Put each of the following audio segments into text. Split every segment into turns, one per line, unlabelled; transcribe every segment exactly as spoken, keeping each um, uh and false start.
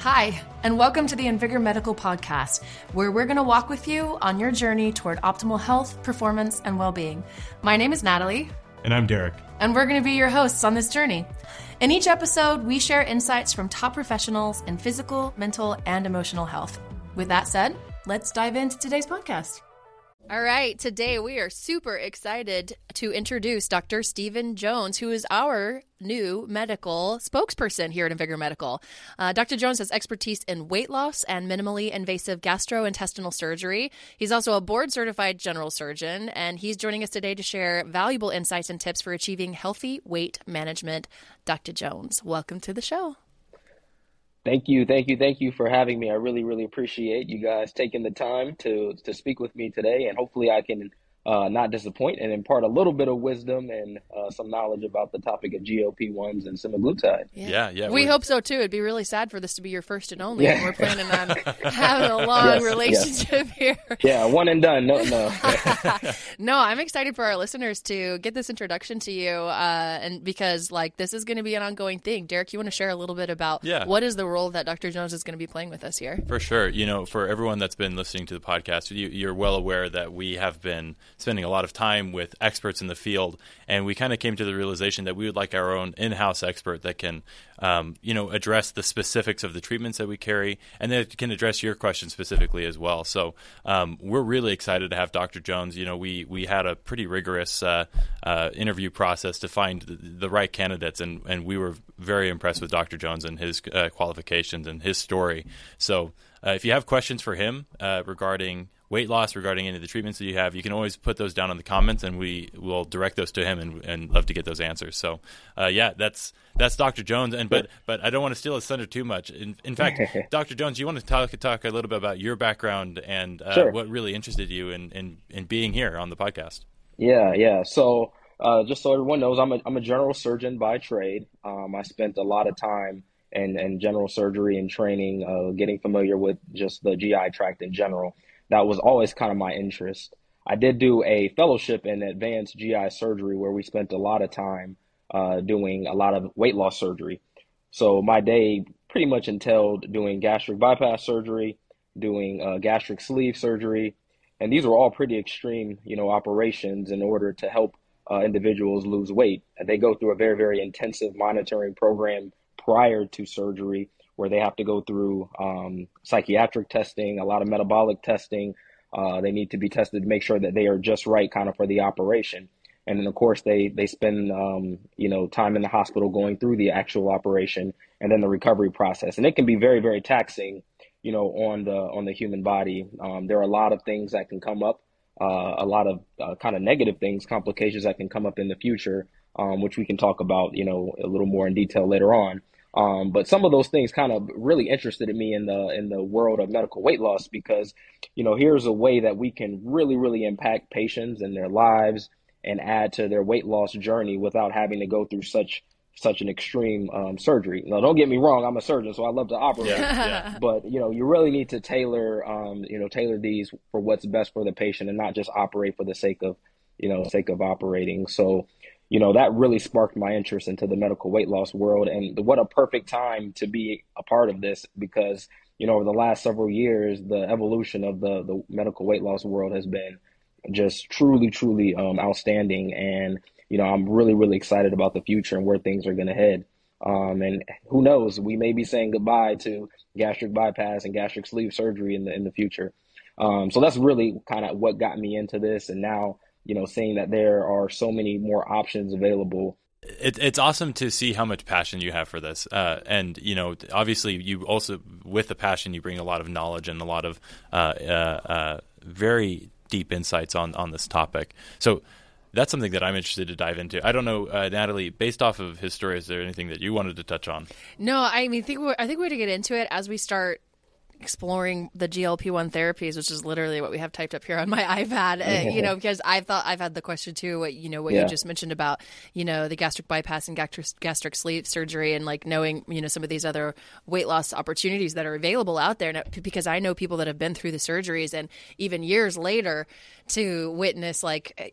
Hi, and welcome to the Invigor Medical Podcast, where we're going to walk with you on your journey toward optimal health, performance, and well-being. My name is Natalie.
And I'm Derek.
And we're going to be your hosts on this journey. In each episode, we share insights from top professionals in physical, mental, and emotional health. With that said, let's dive into today's podcast. All right, today we are super excited to introduce Doctor Stephen Jones, who is our new medical spokesperson here at Invigor Medical. Uh, Doctor Jones has expertise in weight loss and minimally invasive gastrointestinal surgery. He's also a board-certified general surgeon, and he's joining us today to share valuable insights and tips for achieving healthy weight management. Doctor Jones, welcome to the show.
Thank you, thank you, thank you for having me. I really, really appreciate you guys taking the time to to speak with me today, and hopefully I can uh, not disappoint and impart a little bit of wisdom and uh, some knowledge about the topic of G L P ones and semaglutide.
Yeah, yeah. yeah
we hope so, too. It'd be really sad for this to be your first and only. Yeah. We're planning on having a long yes, relationship yes. here.
Yeah, one and done. No, no.
No, I'm excited for our listeners to get this introduction to you, uh, and because, like, this is going to be an ongoing thing. Derek, you want to share a little bit about
yeah.
what is the role that Doctor Jones is going to be playing with us here?
For sure. You know, for everyone that's been listening to the podcast, you, you're well aware that we have been spending a lot of time with experts in the field, and we kind of came to the realization that we would like our own in-house expert that can, um, you know, address the specifics of the treatments that we carry, and that can address your question specifically as well. So um, we're really excited to have Doctor Jones. You know, we we had a pretty rigorous uh, uh, interview process to find the, the right candidates, and, and we were very impressed with Doctor Jones and his uh, qualifications and his story. So uh, if you have questions for him uh, regarding weight loss, regarding any of the treatments that you have, you can always put those down in the comments, and we will direct those to him, and, and love to get those answers. So, uh, yeah, that's that's Doctor Jones. And but but I don't want to steal his thunder too much. In, in fact, Doctor Jones, you want to talk talk a little bit about your background and uh,
sure.
what really interested you in, in in being here on the podcast?
Yeah, yeah. So uh, just so everyone knows, I'm a I'm a general surgeon by trade. Um, I spent a lot of time in, in general surgery and training, uh, getting familiar with just the G I tract in general. That was always kind of my interest. I did do a fellowship in advanced G I surgery where we spent a lot of time uh, doing a lot of weight loss surgery. So my day pretty much entailed doing gastric bypass surgery, doing uh, gastric sleeve surgery. And these were all pretty extreme, you know, operations in order to help uh, individuals lose weight. And they go through a very, very intensive monitoring program prior to surgery, where they have to go through um, psychiatric testing, a lot of metabolic testing. Uh, they need to be tested to make sure that they are just right kind of for the operation. And then, of course, they they spend, um, you know, time in the hospital going through the actual operation and then the recovery process. And it can be very, very taxing, you know, on the on the human body. Um, there are a lot of things that can come up, uh, a lot of uh, kind of negative things, complications that can come up in the future, um, which we can talk about, you know, a little more in detail later on. Um, but some of those things kind of really interested me in the in the world of medical weight loss, because, you know, here's a way that we can really, really impact patients and their lives and add to their weight loss journey without having to go through such such an extreme um, surgery. Now, don't get me wrong, I'm a surgeon, so I love to operate.
Yeah, yeah.
But, you know, you really need to tailor, um, you know, tailor these for what's best for the patient and not just operate for the sake of, you know, sake of operating. So, you know, that really sparked my interest into the medical weight loss world. And what a perfect time to be a part of this, because, you know, over the last several years, the evolution of the, the medical weight loss world has been just truly, truly um, outstanding. And, you know, I'm really, really excited about the future and where things are going to head. Um, and who knows, we may be saying goodbye to gastric bypass and gastric sleeve surgery in the in the future. Um, so that's really kind of what got me into this. And now, you know, seeing that there are so many more options available.
It, it's awesome to see how much passion you have for this. Uh, and, you know, obviously you also, with the passion, you bring a lot of knowledge and a lot of uh, uh, uh, very deep insights on, on this topic. So that's something that I'm interested to dive into. I don't know, uh, Natalie, based off of his story, is there anything that you wanted to touch on?
No, I mean, think we're, I think we're going to get into it as we start exploring the G L P one therapies, which is literally what we have typed up here on my iPad, uh, you know, because I thought I've had the question too, what, you know, what
yeah.
you just mentioned about, you know, the gastric bypass and gastric, gastric sleeve surgery, and like knowing, you know, some of these other weight loss opportunities that are available out there. Now, because I know people that have been through the surgeries, and even years later to witness like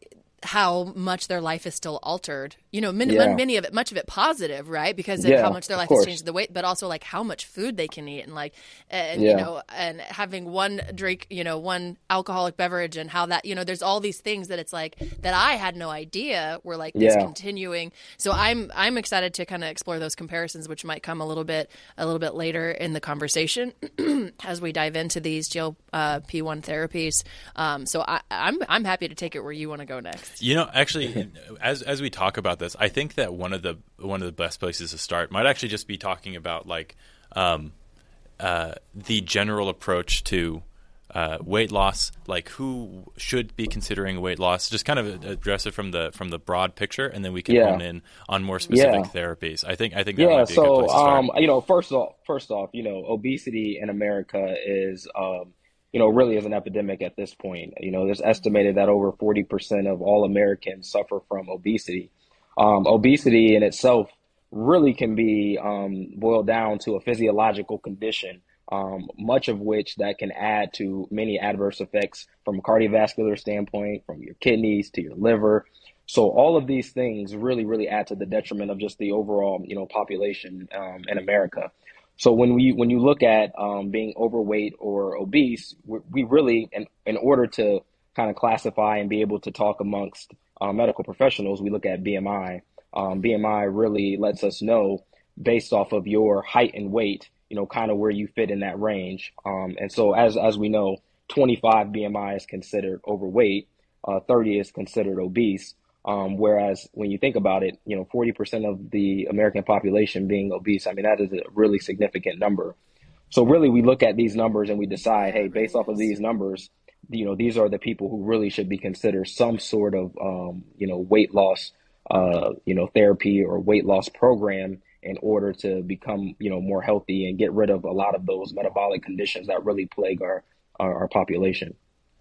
how much their life is still altered, you know, many,
Yeah.
many of it, much of it positive, right? Because of
Yeah,
how much their
of
life has
course.
changed the weight, but also like how much food they can eat and like, and,
Yeah.
you know, and having one drink, you know, one alcoholic beverage and how that, you know, there's all these things that it's like that I had no idea were like this
Yeah.
continuing. So I'm, I'm excited to kind of explore those comparisons, which might come a little bit, a little bit later in the conversation as we dive into these G L P one therapies. Um, so I, I'm, I'm happy to take it where you want to go next.
You know, actually, as as we talk about this, I think that one of the one of the best places to start might actually just be talking about like um, uh, the general approach to uh, weight loss, like who should be considering weight loss. Just kind of address it from the from the broad picture, and then we can
Yeah.
hone in on more specific
Yeah.
therapies. I think I think that
Yeah,
might be a good
so
place to start.
um, you know, first off, first off, you know, obesity in America is um, you know, really is an epidemic at this point. You know, there's estimated that over forty percent of all Americans suffer from obesity. Um, obesity in itself really can be um, boiled down to a physiological condition, um, much of which that can add to many adverse effects from a cardiovascular standpoint, from your kidneys to your liver. So all of these things really, really add to the detriment of just the overall, you know, population um, in America. So when we when you look at um, being overweight or obese, we, we really, in, in order to kind of classify and be able to talk amongst uh, medical professionals, we look at B M I. Um, B M I really lets us know, based off of your height and weight, you know, kind of where you fit in that range. Um, and so as as we know, twenty-five B M I is considered overweight, uh, thirty is considered obese. Um, whereas when you think about it, you know, forty percent of the American population being obese, I mean, that is a really significant number. So really, we look at these numbers and we decide, hey, based off of these numbers, you know, these are the people who really should be considered some sort of, um, you know, weight loss, uh, you know, therapy or weight loss program in order to become, you know, more healthy and get rid of a lot of those metabolic conditions that really plague our, our, our population.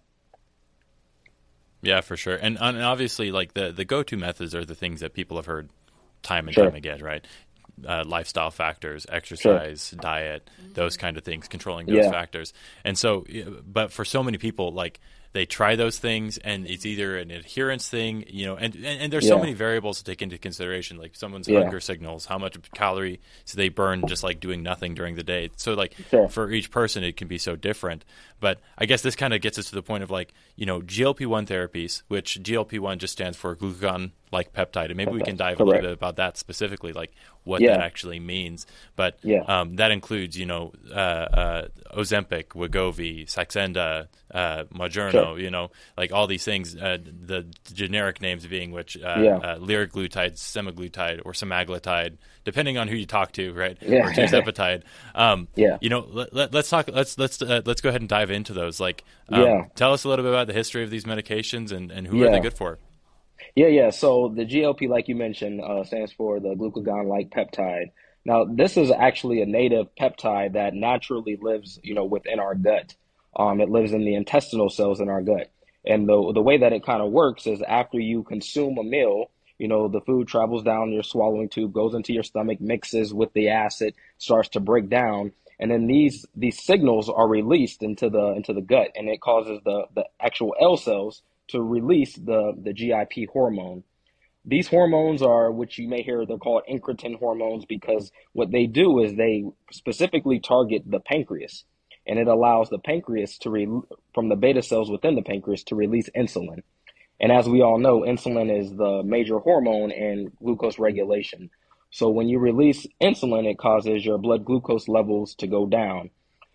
Yeah, for sure. And, and obviously, like the, the go-to methods are the things that people have heard time and
Sure.
time again, right? Uh, lifestyle factors, exercise, sure. diet, those kind of things, controlling those
Yeah.
factors. And so, but for so many people, like they try those things and it's either an adherence thing, you know, and, and, and there's so
Yeah.
many variables to take into consideration, like someone's
Yeah.
hunger signals, how much calories they burn just like doing nothing during the day. So like
Sure.
for each person, it can be so different. But I guess this kind of gets us to the point of like, you know, G L P one therapies, which G L P one just stands for glucagon-like peptide. And maybe we can dive
Correct.
a little bit about that specifically, like what
Yeah.
that actually means. But
Yeah.
um, that includes, you know, uh, uh, Ozempic, Wegovy, Saxenda, uh, Mounjaro,
Sure.
you know, like all these things, uh, the generic names being which uh,
Yeah.
uh, liraglutide, semaglutide, or semaglutide, depending on who you talk to, right?
Yeah.
Or tirzepatide. Um,
Yeah.
You know, let, let, let's talk. Let's let's uh, let's go ahead and dive into those. Like, um,
Yeah.
tell us a little bit about the history of these medications and, and who
Yeah.
are they good for?
Yeah, yeah. So the G L P, like you mentioned, uh, stands for the glucagon-like peptide. Now, this is actually a native peptide that naturally lives, you know, within our gut. Um, it lives in the intestinal cells in our gut. And the the way that it kind of works is after you consume a meal, you know, the food travels down your swallowing tube, goes into your stomach, mixes with the acid, starts to break down. And then these these signals are released into the into the gut, and it causes the the actual L cells to release the the G I P hormone. These hormones are, which you may hear, they're called incretin hormones because what they do is they specifically target the pancreas, and it allows the pancreas to re, from the beta cells within the pancreas to release insulin. And as we all know, insulin is the major hormone in glucose regulation. So when you release insulin, it causes your blood glucose levels to go down.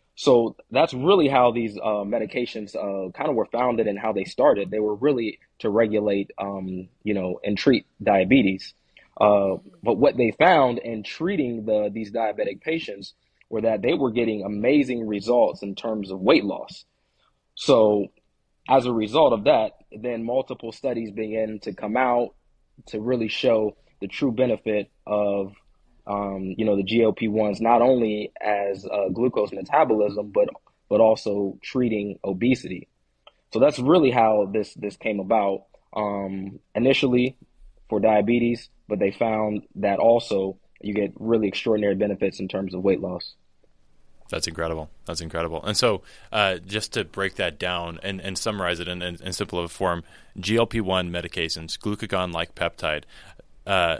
So that's really how these uh, medications uh, kind of were founded and how they started. They were really to regulate, um, you know, and treat diabetes. Uh, but what they found in treating the these diabetic patients were that they were getting amazing results in terms of weight loss. So as a result of that, then multiple studies began to come out to really show the true benefit of Um, you know, the G L P ones, not only as uh, glucose metabolism, but but also treating obesity. So that's really how this this came about. Um, initially for diabetes, but they found that also you get really extraordinary benefits in terms of weight loss.
That's incredible. That's incredible. And so uh, just to break that down and, and summarize it in, in, in simple form, G L P one medications, glucagon-like peptide, uh,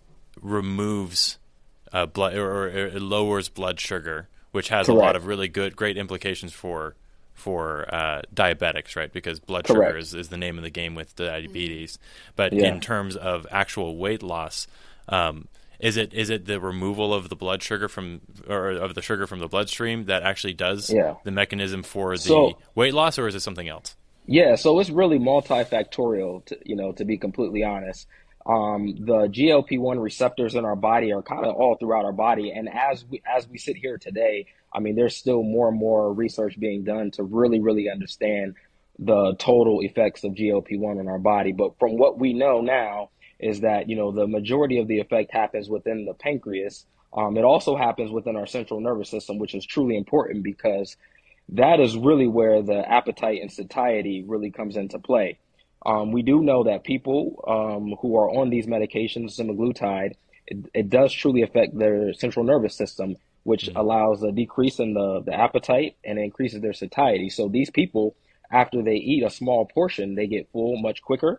removes uh, blood or, or it lowers blood sugar, which has Correct. a lot of really good, great implications for for uh, diabetics, right? Because blood Correct. sugar is, is the name of the game with diabetes. But yeah. in terms of actual weight loss, um, Is it is it the removal of the blood sugar from or of the sugar from the bloodstream that actually does yeah. the mechanism for the so, weight loss, or is it something else?
Yeah, so it's really multifactorial. To, you know, to be completely honest, um, the G L P one receptors in our body are kind of all throughout our body, and as we as we sit here today, I mean, there's still more and more research being done to really really understand the total effects of G L P one in our body. But from what we know now, is that, you know, the majority of the effect happens within the pancreas. Um, it also happens within our central nervous system, which is truly important because that is really where the appetite and satiety really comes into play. Um, we do know that people um, who are on these medications, semaglutide, it, it does truly affect their central nervous system, which mm-hmm. allows a decrease in the, the appetite and increases their satiety. So these people, after they eat a small portion, they get full much quicker.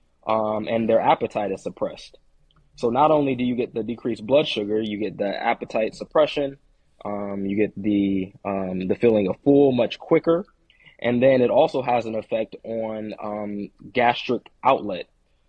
Um, and their appetite is suppressed. So not only do you get the decreased blood sugar, you get the appetite suppression, um, you get the um, the feeling of full much quicker, and then it also has an effect on um, gastric outlet.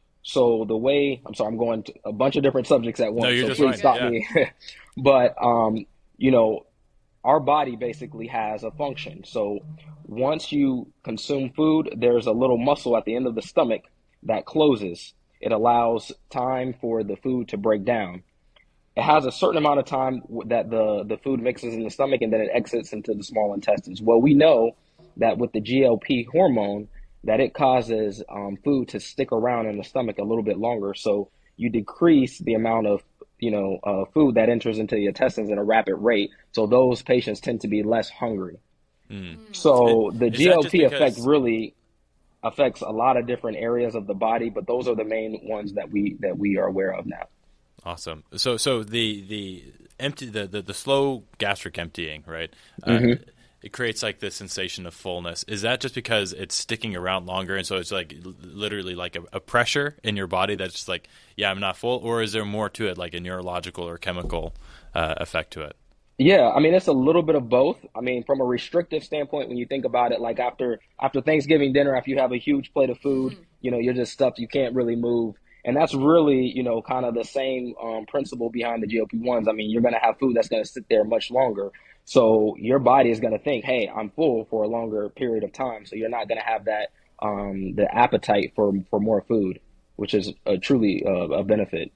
So the way, I'm sorry, I'm going to a bunch of different subjects at once,
no, you're
so
just
please
right.
stop
yeah.
me. But, um, you know, our body basically has a function. So once you consume food, there's a little muscle at the end of the stomach that closes. It allows time for the food to break down. It has a certain amount of time that the, the food mixes in the stomach and then it exits into the small intestines. Well, we know that with the G L P hormone, that it causes um, food to stick around in the stomach a little bit longer. So you decrease the amount of, you know, uh, food that enters into the intestines at a rapid rate. So those patients tend to be less hungry. Mm. So the G L P effect really affects a lot of different areas of the body, but those are the main ones that we that we are aware of now.
Awesome. So so the the empty the the, the slow gastric emptying, right?
Mm-hmm.
Uh, it creates like this sensation of fullness. Is that just because it's sticking around longer, and so it's like literally like a, a pressure in your body that's just like, yeah, I'm not full, or is there more to it, like a neurological or chemical uh, effect to it?
Yeah, I mean, it's a little bit of both. I mean, from a restrictive standpoint, when you think about it, like after after Thanksgiving dinner, after you have a huge plate of food, mm-hmm. you know, you're just stuffed, you can't really move. And that's really, you know, kind of the same um, principle behind the G L P ones. I mean, you're going to have food that's going to sit there much longer. So your body is going to think, hey, I'm full for a longer period of time. So you're not going to have that, um, the appetite for, for more food, which is a truly uh, a benefit.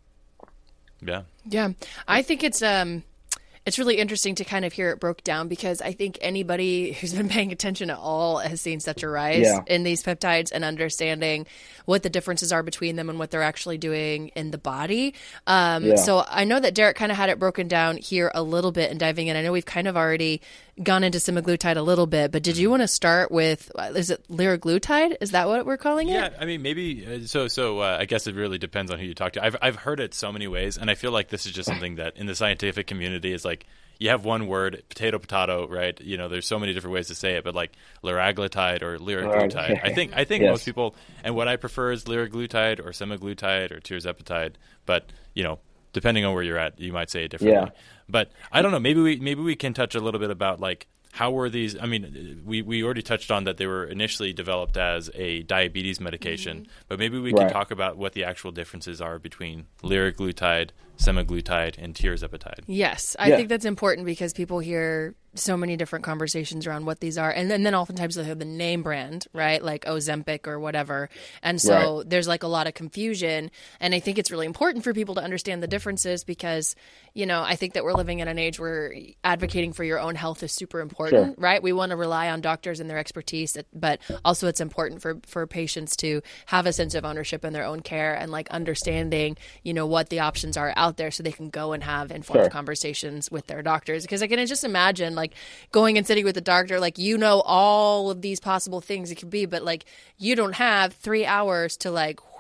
Yeah.
Yeah. I think it's, um, It's really interesting to kind of hear it broke down because I think anybody who's been paying attention at all has seen such a rise
yeah.
in these peptides and understanding what the differences are between them and what they're actually doing in the body. Um,
yeah.
So I know that Derek kind of had it broken down here a little bit and diving in. I know we've kind of already gone into semaglutide a little bit, but did you want to start with, is it liraglutide? Is that what we're calling it?
Yeah, I mean, maybe, uh, so So uh, I guess it really depends on who you talk to. I've, I've heard it so many ways, and I feel like this is just something that in the scientific community is like, you have one word, potato, potato, right? You know, there's so many different ways to say it, but like liraglutide or liraglutide. I think I think
yes.
most people, and what I prefer is liraglutide or semaglutide or tirzepatide, but, you know, depending on where you're at, you might say it differently.
Yeah.
But I don't know, maybe we maybe we can touch a little bit about like, how were these? I mean, we, we already touched on that they were initially developed as a diabetes medication, mm-hmm. but maybe we
right.
can talk about what the actual differences are between liraglutide, semaglutide, and tirzepatide.
Yes, I
yeah.
think that's important because people hear so many different conversations around what these are. And then, and then oftentimes they have the name brand, right? Like Ozempic or whatever. And so right. there's like a lot of confusion. And I think it's really important for people to understand the differences because, you know, I think that we're living in an age where advocating for your own health is super important, sure. right? We want to rely on doctors and their expertise, but also it's important for, for patients to have a sense of ownership in their own care and like understanding, you know, what the options are out there so they can go and have informed
sure.
conversations with their doctors. Because I can just imagine like going and sitting with the doctor, like, you know, all of these possible things it could be, but like you don't have three hours to like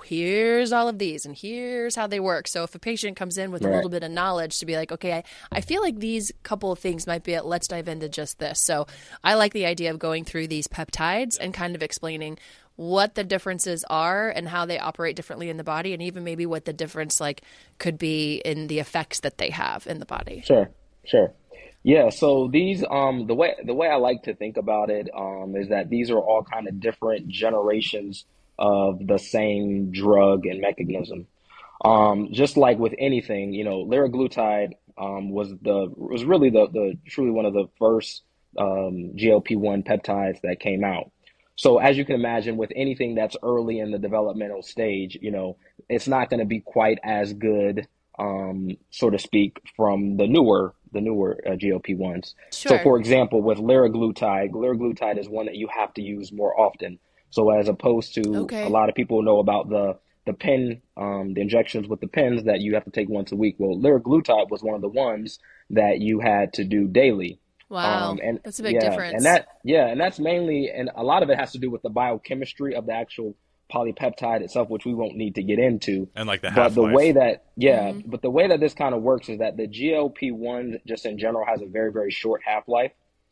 here's all of these and here's how they work. So if a patient comes in with
Right.
a little bit of knowledge to be like, okay, I, I feel like these couple of things might be it. Let's dive into just this. So I like the idea of going through these peptides and kind of explaining what the differences are and how they operate differently in the body, and even maybe what the difference like could be in the effects that they have in the body.
Sure, sure. Yeah, so these um the way the way I like to think about it um is that these are all kind of different generations of the same drug and mechanism. Um, just like with anything, you know, liraglutide um was the was really the the truly one of the first um G L P one peptides that came out. So as you can imagine, with anything that's early in the developmental stage, you know, it's not going to be quite as good, um, so to speak, from the newer the newer uh, G L P ones.
Sure.
So, for example, with liraglutide, liraglutide is one that you have to use more often. So, as opposed to
Okay.
a lot of people know about the the pen, um, the injections with the pens that you have to take once a week. Well, liraglutide was one of the ones that you had to do daily.
Wow.
Um, and
That's a big
yeah,
difference.
and that yeah, and that's mainly, and a lot of it has to do with the biochemistry of the actual polypeptide itself, which we won't need to get into.
And like the
But the
half-life.
way that yeah,
Mm-hmm.
but the way that this kind of works is that the G L P one just in general has a very very short half life.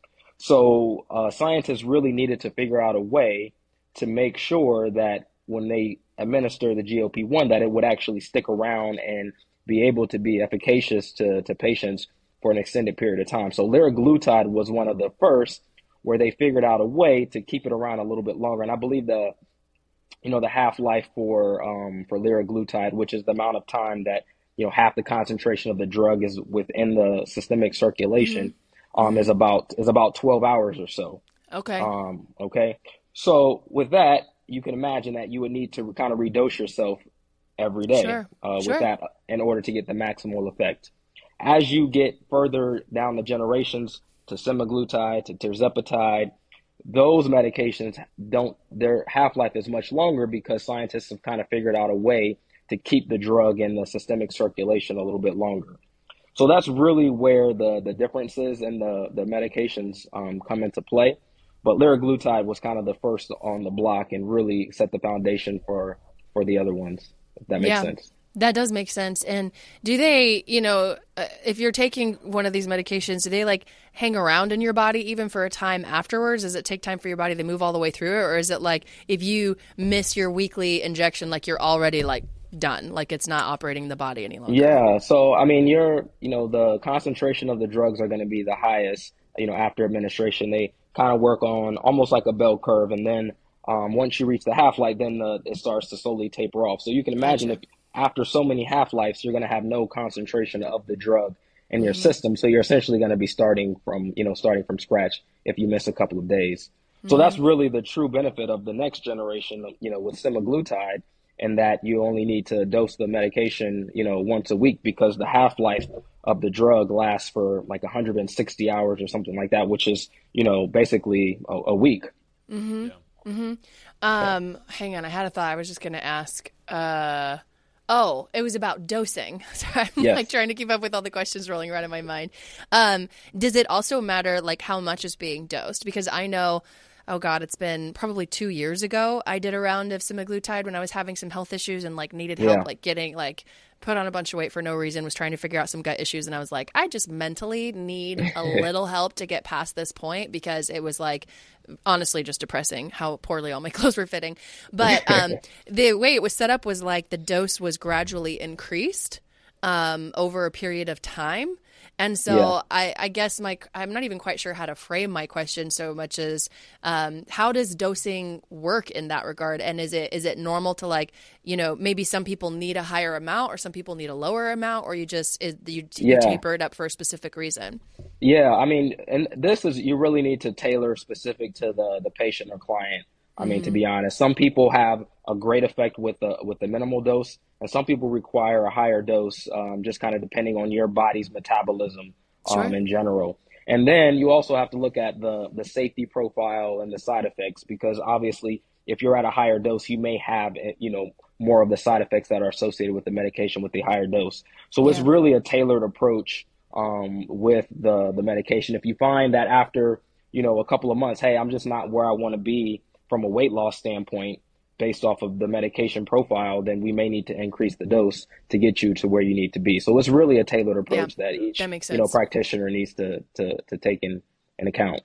So uh, scientists really needed to figure out a way to make sure that when they administer the G L P one, that it would actually stick around and be able to be efficacious to to patients for an extended period of time. So liraglutide was one of the first where they figured out a way to keep it around a little bit longer. And I believe the, you know, the half-life for um, for liraglutide, which is the amount of time that, you know, half the concentration of the drug is within the systemic circulation,
Mm-hmm.
um, is about is about twelve hours or so.
Okay.
Um, okay. So with that, you can imagine that you would need to kind of redose yourself every day
Sure.
uh, with
Sure.
that in order to get the maximal effect. As you get further down the generations to semaglutide, to tirzepatide, those medications don't, their half-life is much longer because scientists have kind of figured out a way to keep the drug in the systemic circulation a little bit longer. So that's really where the, the differences in the, the medications um, come into play. But liraglutide was kind of the first on the block and really set the foundation for, for the other ones, if that makes
Yeah.
sense.
That does make sense. And do they, you know, uh, if you're taking one of these medications, do they like hang around in your body even for a time afterwards? Does it take time for your body to move all the way through it? Or is it like if you miss your weekly injection, like you're already like done, like it's not operating the body any longer?
Yeah. So, I mean, you're, you know, the concentration of the drugs are going to be the highest, you know, after administration. They kind of work on almost like a bell curve. And then um, once you reach the half-life, then the, it starts to slowly taper off. So you can imagine
Gotcha.
if after so many half-lives, you're going to have no concentration of the drug in your system. So you're essentially going to be starting from, you know, starting from scratch if you miss a couple of days. So that's really the true benefit of the next generation, you know, with semaglutide, and that you only need to dose the medication, you know, once a week because the half-life of the drug lasts for like one hundred sixty hours or something like that, which is, you know, basically a, a week.
Mm-hmm. Mm-hmm. Um, hang on. I had a thought. I was just going to ask, uh, Oh, it was about dosing. Sorry, I'm
Yes.
like trying to keep up with all the questions rolling around in my mind. Um, does it also matter like how much is being dosed? Because I know, oh God, it's been probably two years ago. I did a round of semaglutide when I was having some health issues and like needed help,
Yeah.
like getting like put on a bunch of weight for no reason, was trying to figure out some gut issues. And I was like, I just mentally need a little help to get past this point because it was like, honestly, just depressing how poorly all my clothes were fitting. But um, the way it was set up was like the dose was gradually increased um, over a period of time. And so
Yeah.
I, I guess my I'm not even quite sure how to frame my question so much as um, how does dosing work in that regard? And is it is it normal to like, you know, maybe some people need a higher amount or some people need a lower amount, or you just is, you, you
Yeah.
taper it up for a specific reason?
Yeah, I mean, and this is, you really need to tailor specific to the the patient or client. I mean, to be honest, some people have a great effect with the with the minimal dose, and some people require a higher dose, um, just kind of depending on your body's metabolism um,
Sure.
in general. And then you also have to look at the the safety profile and the side effects, because obviously, if you're at a higher dose, you may have, eh, you know, more of the side effects that are associated with the medication with the higher dose. So it's
Yeah.
really a tailored approach um, with the the medication. If you find that after, you know, a couple of months, hey, I'm just not where I want to be from a weight loss standpoint based off of the medication profile, then we may need to increase the dose to get you to where you need to be. So it's really a tailored approach
yeah,
that each
that makes sense.
you know practitioner needs to to to take in, in account.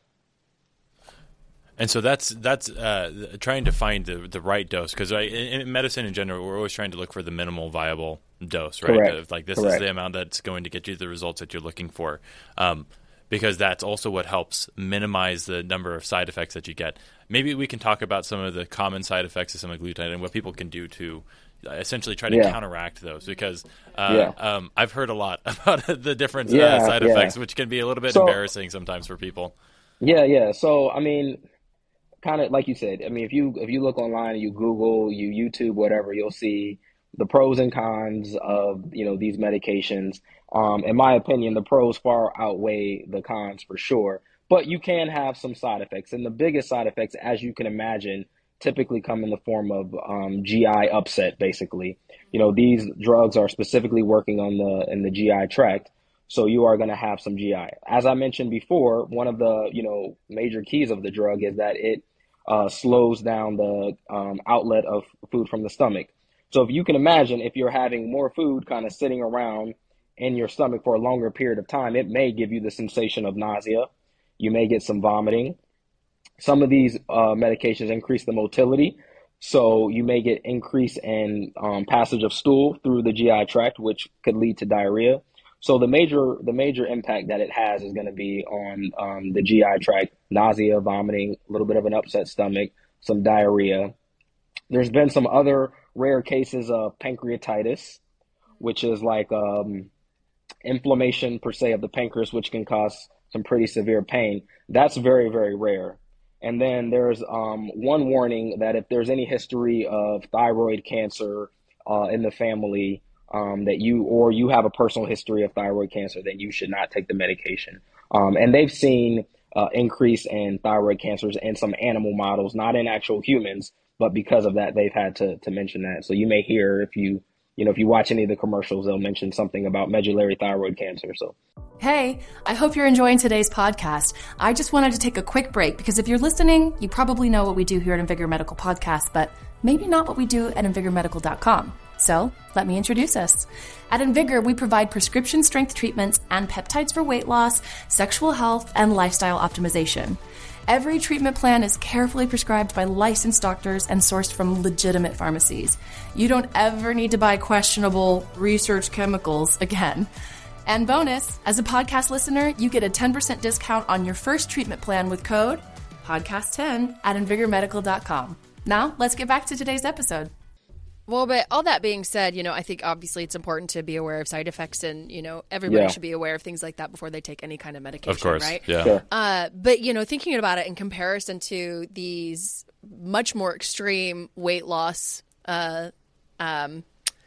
And so that's that's uh, trying to find the the right dose, because in, in medicine in general, we're always trying to look for the minimal viable dose, right?
Correct.
The, like this
Correct.
is the amount that's going to get you the results that you're looking for, um, because that's also what helps minimize the number of side effects that you get. Maybe we can talk about some of the common side effects of semaglutide and what people can do to essentially try to
yeah.
counteract those, because uh,
yeah.
um, I've heard a lot about the different
yeah,
uh, side
yeah.
effects, which can be a little bit
so,
embarrassing sometimes for people.
Yeah, yeah. So I mean, kind of like you said, I mean, if you if you look online, you Google, you YouTube, whatever, you'll see the pros and cons of, you know, these medications. Um, in my opinion, the pros far outweigh the cons for sure, but you can have some side effects. And the biggest side effects, as you can imagine, typically come in the form of um, G I upset, basically. You know, these drugs are specifically working on the in the G I tract. So you are going to have some G I. As I mentioned before, one of the, you know, major keys of the drug is that it uh, slows down the um, outlet of food from the stomach. So if you can imagine, if you're having more food kind of sitting around in your stomach for a longer period of time, it may give you the sensation of nausea. You may get some vomiting. Some of these uh, medications increase the motility. So you may get increase in um, passage of stool through the G I tract, which could lead to diarrhea. So the major the major impact that it has is going to be on um, the G I tract: nausea, vomiting, a little bit of an upset stomach, some diarrhea. There's been some other rare cases of pancreatitis, which is like um, inflammation per se of the pancreas, which can cause some pretty severe pain. That's very, very rare. And then there's um, one warning that if there's any history of thyroid cancer uh, in the family, Um, that you or you have a personal history of thyroid cancer, then you should not take the medication. Um, and they've seen uh, increase in thyroid cancers in some animal models, not in actual humans, but because of that, they've had to to mention that. So you may hear, if you you know if you watch any of the commercials, they'll mention something about medullary thyroid cancer. So.
Hey, I hope you're enjoying today's podcast. I just wanted to take a quick break because if you're listening, you probably know what we do here at Invigor Medical Podcast, but maybe not what we do at invigor medical dot com. So let me introduce us. At Invigor, we provide prescription strength treatments and peptides for weight loss, sexual health, and lifestyle optimization. Every treatment plan is carefully prescribed by licensed doctors and sourced from legitimate pharmacies. You don't ever need to buy questionable research chemicals again. And bonus, as a podcast listener, you get a ten percent discount on your first treatment plan with code podcast ten at invigor medical dot com. Now, let's get back to today's episode.
Well, but all that being said, you know, I think obviously it's important to be aware of side effects, and, you know, everybody
Yeah.
should be aware of things like that before they take any kind of medication,
Of course,
right?
yeah.
Sure.
Uh, but, you know, thinking about it in comparison to these much more extreme weight loss uh, um,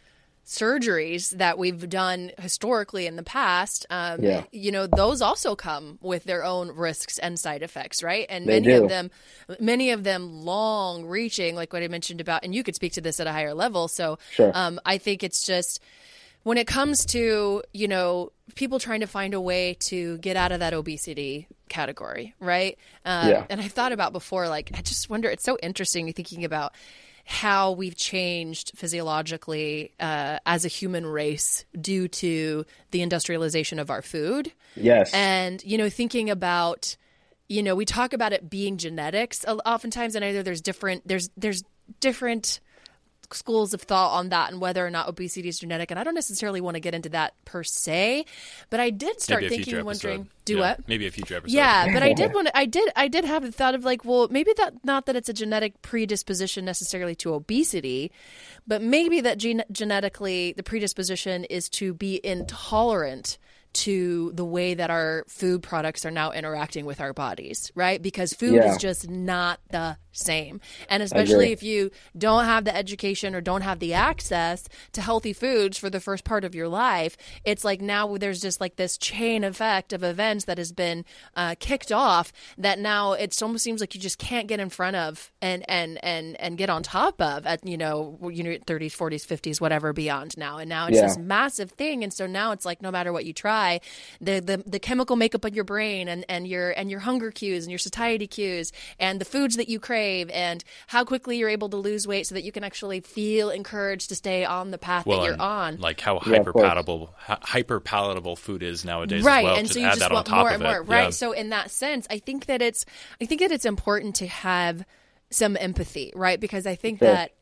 surgeries that we've done historically in the past, um,
Yeah.
you know, those also come with their own risks and side effects, right? And
They
many
do.
of them, many of them long reaching, like what I mentioned about, and you could speak to this at a higher level. So
Sure.
um, I think it's just, when it comes to, you know, people trying to find a way to get out of that obesity category, right? Um,
Yeah.
And I've thought about before, like, I just wonder, it's so interesting thinking about how we've changed physiologically uh, as a human race due to the industrialization of our food.
Yes.
And, you know, thinking about, you know, we talk about it being genetics oftentimes, and either there's different, there's, there's different schools of thought on that and whether or not obesity is genetic. And I don't necessarily want to get into that per se, but I did start
Maybe a
thinking,
future
wondering,
episode.
do
Yeah,
what?
Maybe a future episode.
Yeah, but I did want to, I did I did have the thought of like, well, maybe that, not that it's a genetic predisposition necessarily to obesity, but maybe that gen- genetically the predisposition is to be intolerant to the way that our food products are now interacting with our bodies, right? Because food
Yeah.
is just not the same. And especially
agree.
if you don't have the education or don't have the access to healthy foods for the first part of your life, it's like now there's just like this chain effect of events that has been uh, kicked off that now it almost seems like you just can't get in front of and and and and get on top of at, you know, you know, thirties, forties, fifties, whatever beyond now. And now it's
Yeah.
this massive thing. And so now it's like no matter what you try, the the, the chemical makeup of your brain and, and your and your hunger cues and your satiety cues and the foods that you crave crave, and how quickly you're able to lose weight so that you can actually feel encouraged to stay on the path
well,
that you're on.
Like how
Yeah,
hyper palatable, hyper palatable food is nowadays,
right?
As well.
And
just
so you
add
just
that
want
on top
more
of
and more,
it.
right?
Yeah.
So in that sense, I think that it's, I think that it's important to have some empathy, right? Because I think
Sure.
that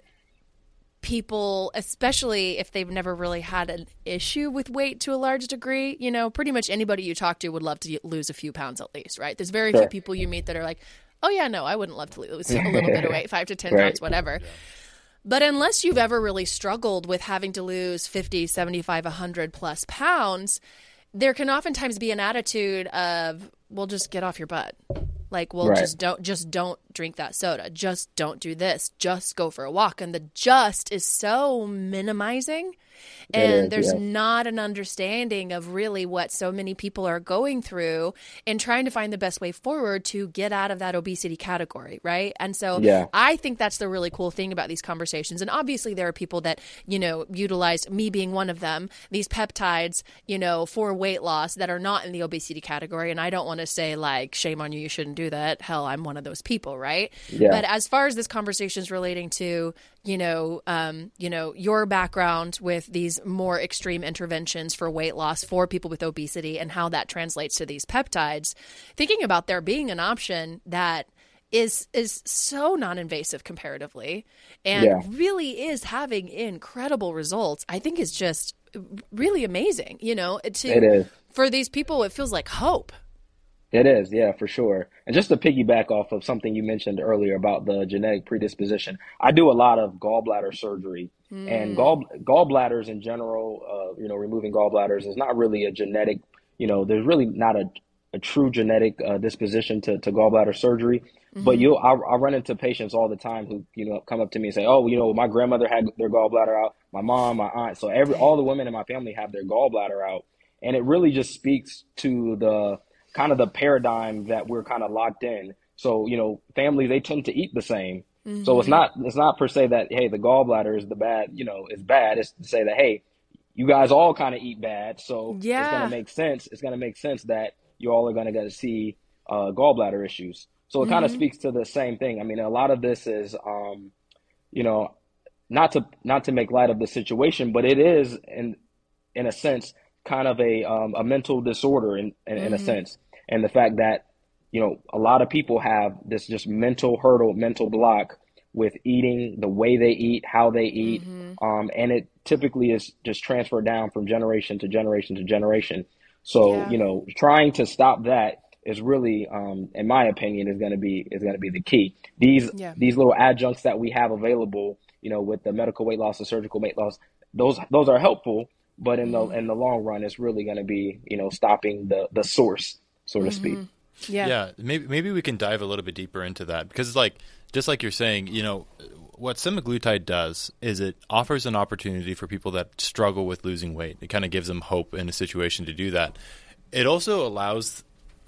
people, especially if they've never really had an issue with weight to a large degree, you know, pretty much anybody you talk to would love to lose a few pounds at least, right? There's very
Sure.
few people you meet that are like, oh yeah, no, I wouldn't love to lose a little bit of weight, five to ten
Right.
pounds, whatever. Yeah. But unless you've ever really struggled with having to lose fifty, seventy-five, one hundred plus pounds, there can oftentimes be an attitude of, well, just get off your butt. Like, well,
Right.
just don't, just don't drink that soda. Just don't do this. Just go for a walk. And the just is so minimizing. And
is,
there's
yeah.
not an understanding of really what so many people are going through and trying to find the best way forward to get out of that obesity category, right? And so
Yeah.
I think that's the really cool thing about these conversations. And obviously there are people that, you know, utilize, me being one of them, these peptides, you know, for weight loss that are not in the obesity category. And I don't want to say like, shame on you, you shouldn't do that. Hell, I'm one of those people, right?
Yeah.
But as far as this conversation is relating to, you know, um, you know, your background with these more extreme interventions for weight loss for people with obesity and how that translates to these peptides, thinking about there being an option that is is so non-invasive comparatively and
Yeah.
really is having incredible results, I think is just really amazing. You know, to,
It is.
for these people, it feels like hope.
It is, yeah, for sure. And just to piggyback off of something you mentioned earlier about the genetic predisposition, I do a lot of gallbladder surgery,
Mm.
and gall gallbladders in general, uh, you know, removing gallbladders is not really a genetic, you know, there's really not a, a true genetic uh, disposition to, to gallbladder surgery.
Mm-hmm.
But you'll, I, I run into patients all the time who, you know, come up to me and say, oh, you know, my grandmother had their gallbladder out, my mom, my aunt. So every, all the women in my family have their gallbladder out. And it really just speaks to the kind of the paradigm that we're kind of locked in. So, you know, families, they tend to eat the same.
Mm-hmm.
So it's not, it's not per se that, hey, the gallbladder is the bad, you know, is bad. It's to say that, hey, you guys all kind of eat bad. So
Yeah.
it's going to make sense. It's going to make sense that you all are going to get to see uh, gallbladder issues. So it
Mm-hmm.
kind of speaks to the same thing. I mean, a lot of this is, um, you know, not to, not to make light of the situation, but it is in, in a sense, kind of a, um, a mental disorder in, in,
Mm-hmm.
in a sense. And the fact that, you know, a lot of people have this just mental hurdle, mental block with eating, the way they eat, how they eat.
Mm-hmm.
Um, and it typically is just transferred down from generation to generation to generation. So,
Yeah.
you know, trying to stop that is really, um, in my opinion, is going to be, is going to be the key. These,
Yeah.
these little adjuncts that we have available, you know, with the medical weight loss and surgical weight loss, those, those are helpful, but in the, in the long run, it's really going to be, you know, stopping the, the source, so to speak.
Yeah.
Yeah, maybe maybe we can dive a little bit deeper into that because it's like just like you're saying, you know, what semaglutide does is it offers an opportunity for people that struggle with losing weight. It kind of gives them hope in a situation to do that. It also allows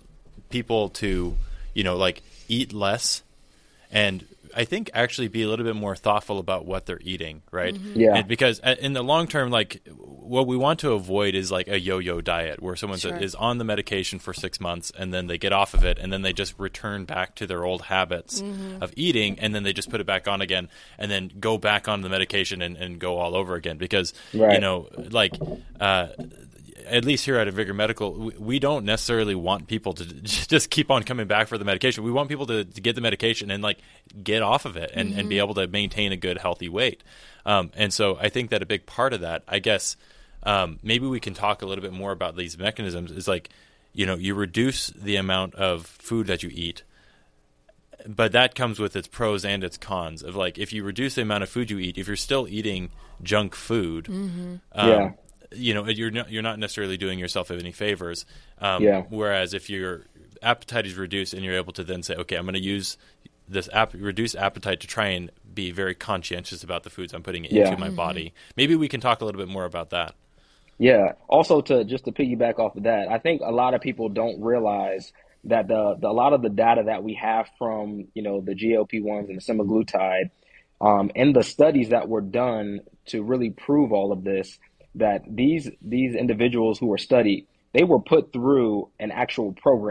people to, you know, like eat less and I think actually be a little bit more thoughtful about what they're eating, right?
Mm-hmm.
Yeah.
And because in the long term, like what we want to avoid is like a yo-yo diet where someone
Sure.
is on the medication for six months and then they get off of it and then they just return back to their old habits
Mm-hmm.
of eating and then they just put it back on again and then go back on the medication and, and go all over again because,
Right.
you know, like uh, at least here at Vigor Medical, we, we don't necessarily want people to just keep on coming back for the medication. We want people to, to get the medication and like get off of it and,
Mm-hmm.
and be able to maintain a good, healthy weight. Um, and so I think that a big part of that, I guess, um, maybe we can talk a little bit more about these mechanisms is like, you know, you reduce the amount of food that you eat, but that comes with its pros and its cons of like, if you reduce the amount of food you eat, if you're still eating junk food,
Mm-hmm.
um,
Yeah.
you know, you're not, you're not necessarily doing yourself any favors. Um,
Yeah.
Whereas if your appetite is reduced and you're able to then say, okay, I'm going to use this ap- reduced appetite to try and be very conscientious about the foods I'm putting into
Yeah.
my body. Maybe we can talk a little bit more about that.
Yeah. Also, to just to piggyback off of that, I think a lot of people don't realize that the, the a lot of the data that we have from, you know, the G L P ones and the semaglutide, um, and the studies that were done to really prove all of this, that these these individuals who were studied, they were put through an actual program.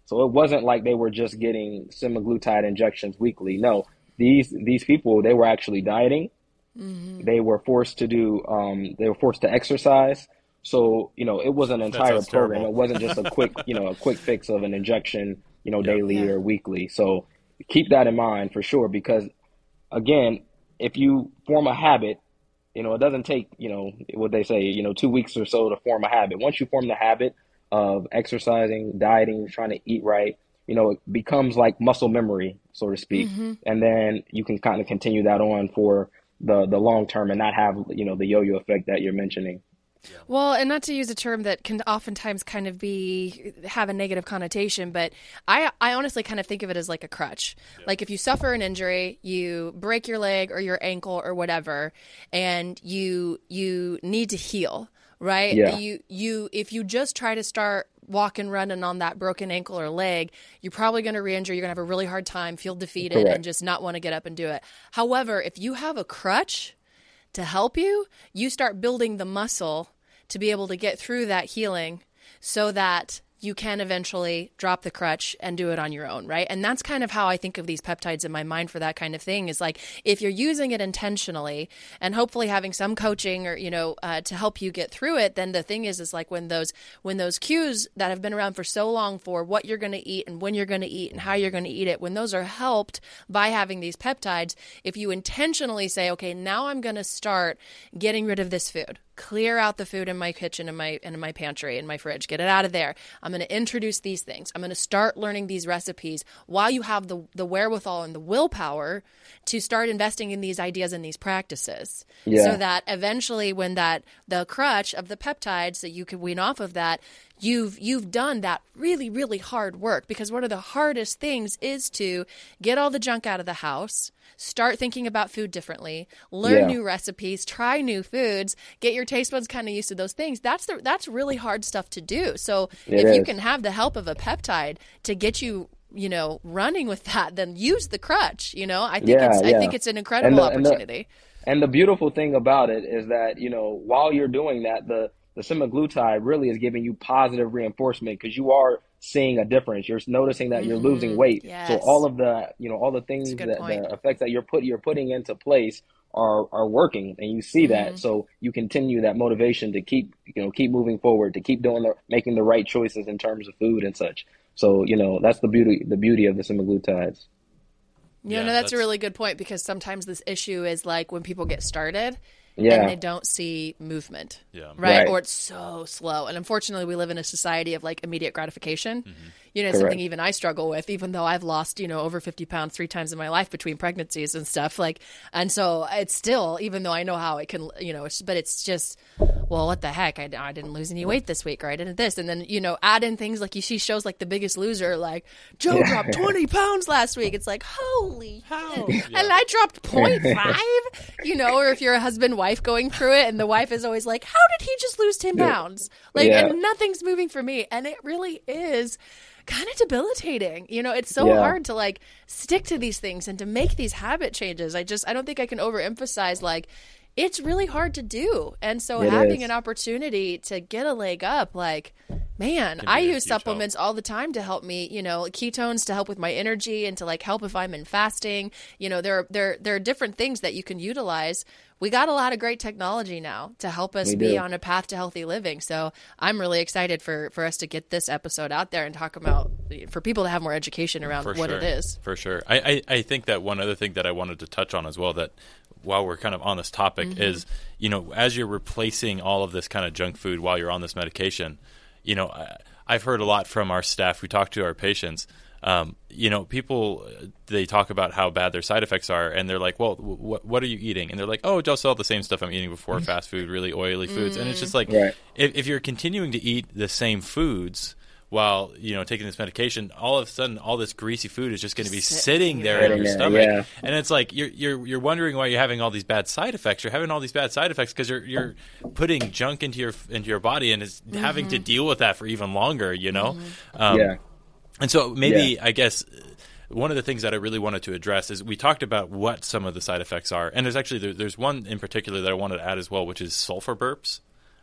So it wasn't like they were just getting semaglutide injections weekly. No, these these people, they were actually dieting. Mm-hmm. They were forced to do, um, they were forced to exercise. So, you know, it was an entire program. Terrible. It wasn't just a quick, you know, a quick fix of an injection, you know, yep. daily yeah. or weekly. So keep that in mind for sure, because again, if you form a habit, you know, it doesn't take, you know, what they say, you know, two weeks or so to form a habit. Once you form the habit of exercising, dieting, trying to eat right, you know, it becomes like muscle memory, so to speak. Mm-hmm. And then you can kind of continue that on for the the long term and not have, you know, the yo-yo effect that you're mentioning.
Well, and not to use a term that can oftentimes kind of be have a negative connotation, but I I honestly kind of think of it as like a crutch. Yeah. Like if you suffer an injury, you break your leg or your ankle or whatever, and you you need to heal, right?
Yeah.
You you if you just try to start walking, running on that broken ankle or leg, you're probably going to re-injure. You're going to have a really hard time, feel defeated, Correct. And just not want to get up and do it. However, if you have a crutch to help you, you start building the muscle to be able to get through that healing so that you can eventually drop the crutch and do it on your own, right? And that's kind of how I think of these peptides in my mind for that kind of thing is like if you're using it intentionally and hopefully having some coaching or, you know, uh, to help you get through it, then the thing is, is like when those when those cues that have been around for so long for what you're going to eat and when you're going to eat and how you're going to eat it, when those are helped by having these peptides, if you intentionally say, okay, now I'm going to start getting rid of this food. Clear out the food in my kitchen and my and in my pantry and my fridge. Get it out of there. I'm going to introduce these things. I'm going to start learning these recipes while you have the the wherewithal and the willpower to start investing in these ideas and these practices.
Yeah.
So that eventually when that the crutch of the peptides that you can wean off of that, you've you've done that really, really hard work, because one of the hardest things is to get all the junk out of the house, start thinking about food differently, learn
yeah.
new recipes, try new foods, get your taste buds kind of used to those things. That's the that's really hard stuff to do. So
it
if
is.
you can have the help of a peptide to get you, you know, running with that, then use the crutch. You know, I think
yeah,
it's
yeah.
I think it's an incredible
and the,
opportunity.
And the, and the beautiful thing about it is that, you know, while you're doing that, the the semaglutide really is giving you positive reinforcement because you are seeing a difference. You're noticing that you're mm-hmm. losing weight.
Yes.
So all of the, you know, all the things that point. the effects that you're put you're putting into place are are working, and you see mm-hmm. that. So you continue that motivation to keep, you know, keep moving forward, to keep doing the making the right choices in terms of food and such. So, you know, that's the beauty the beauty of the semaglutides.
Yeah, yeah no, that's, that's a really good point, because sometimes this issue is like when people get started,
yeah.
and they don't see movement,
yeah.
right?
right?
Or it's so slow. And unfortunately, we live in a society of like immediate gratification. Mm-hmm. You know,
Correct.
something even I struggle with, even though I've lost, you know, over fifty pounds three times in my life between pregnancies and stuff. Like, and so it's still, even though I know how it can, you know, it's, but it's just, well, what the heck? I, I didn't lose any weight this week, or I didn't this. And then, you know, add in things like you see shows like The Biggest Loser, like Joe
yeah.
dropped twenty pounds last week. It's like, holy
how?
Yeah.
Yeah.
And I dropped zero point five, you know, or if you're a husband wife going through it and the wife is always like, how did he just lose ten pounds? Like,
yeah.
and nothing's moving for me. And it really is kind of debilitating. You know, it's so
yeah.
hard to like stick to these things and to make these habit changes. I just, I don't think I can overemphasize, like, it's really hard to do. And so
it
having
is.
an opportunity to get a leg up, like, man, I use supplements
help.
all the time to help me, you know, ketones to help with my energy and to like help if I'm in fasting. You know, there are, there, there are different things that you can utilize. We got a lot of great technology now to help us
We
be
do.
on a path to healthy living. So I'm really excited for, for us to get this episode out there and talk about, for people to have more education around
For
what
sure.
it is.
For sure. I, I, I think that one other thing that I wanted to touch on as well, that while we're kind of on this topic,
Mm-hmm.
is, you know, as you're replacing all of this kind of junk food while you're on this medication, you know, I, I've heard a lot from our staff. We talk to our patients. Um, you know, people, they talk about how bad their side effects are, and they're like, well, w- what are you eating? And they're like, oh, just all the same stuff I'm eating before, fast food, really oily foods. And it's just like,
Right.
if, if you're continuing to eat the same foods while, you know, taking this medication, all of a sudden, all this greasy food is just going to be sitting there in your
there,
stomach.
yeah.
And it's like, you're, you're, you're wondering why you're having all these bad side effects. You're having all these bad side effects because you're, you're putting junk into your, into your body, and it's mm-hmm. having to deal with that for even longer, you know?
Mm-hmm.
Um,
yeah.
And so maybe,
Yeah.
I guess, one of the things that I really wanted to address is we talked about what some of the side effects are. And there's actually, there, there's one in particular that I wanted to add as well, which is sulfur burps.